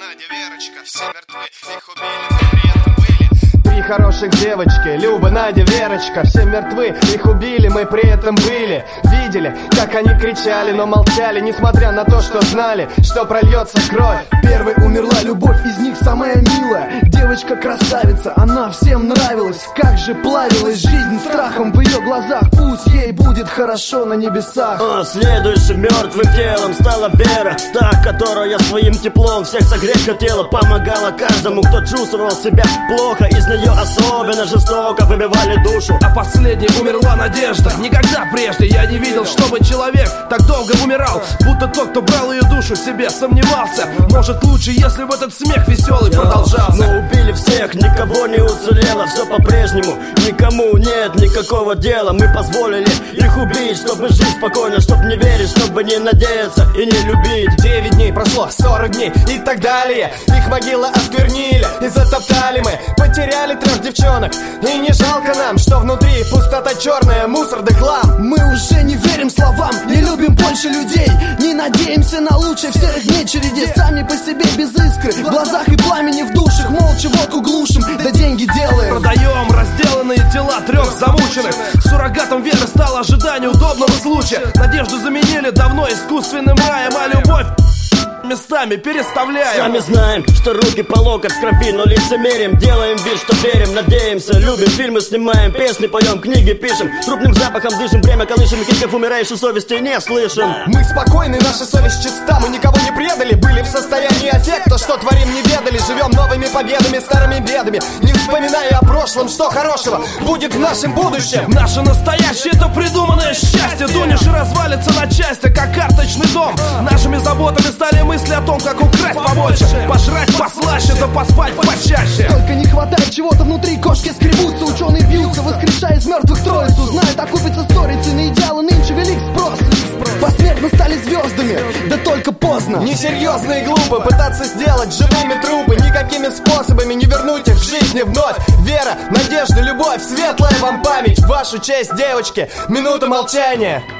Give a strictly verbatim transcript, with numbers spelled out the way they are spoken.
Надя, Верочка, все мертвы, их убили, но при этом были. Три хороших девочки, Люба, Надя, Верочка, все мертвы, их убили, мы при этом были. Видели, как они кричали, но молчали, несмотря на то, что знали, что прольется кровь. Первой умерла любовь, из них самая милая. Девочка красавица, она всем нравилась. Как же плавилась жизнь страхом в ее глазах. Пусть ей будет хорошо на небесах. А следующим мертвым телом стала Вера, та, которая своим теплом всех согреть хотела. Помогала каждому, кто чувствовал себя плохо. Из нее особенно жестоко выбивали душу. А последней умерла Надежда. Никогда прежде я не видел, чтобы человек так долго умирал. Будто тот, кто брал ее душу себе, сомневался. Может лучше, если бы этот смех веселый продолжался. Но убили всех, никого не уцелело. Все по-прежнему, никому нет никакого дела. Мы позволили их убить, чтобы жить спокойно, чтобы не верить, чтобы не надеяться и не любить. Девять дней прошло, сорок дней и так далее. Их могилы осквернили и затоптали мы. Потеряли трех девчонок, и не жалко нам, что внутри пустота черная, мусор да хлам. Мы уже не верим словам, не любим больше людей. Не надеемся на лучшее в серых дней череде. Сами по себе без искры, в глазах и пламени в душах. Молча водку глушим, да деньги делаем. Продаем разделанные тела трех замученных. Суррогатом веры стало ожидание удобного случая. Надежду заменили давно искусственным раем, а любовь местами переставляем. Сами знаем, что руки по локоть в крови, но лицемерим. Делаем вид, что верим, надеемся, любим. Фильмы снимаем, песни поем, книги пишем. Трупным запахом дышим, время колышем. И криков умирающей совести не слышим. Мы спокойны, наша совесть чиста. Мы никого не предали, были в состоянии аффекта. Что творим, не ведали, живем новыми победами, старыми бедами. Не вспоминая о прошлом, что хорошего будет в нашем будущем. Наше настоящее — это придуманное счастье. Дунешь и развалится на части, как карточный дом. Нашими заботами стали мысли о том, как украсть побольше, пожрать послаще, да поспать почаще. Только не хватает чего-то внутри, кошки скребутся. Ученые бьются, воскрешая из мертвых троицу. Знают, окупится сторицей, на идеалы нынче велик спрос. Посмертно стали звездами, да только поздно. Несерьезно и глупо пытаться сделать живыми трупы. Никакими способами не вернуть их в жизни вновь. Вера, надежда, любовь, светлая вам память. В вашу честь, девочки, минута молчания.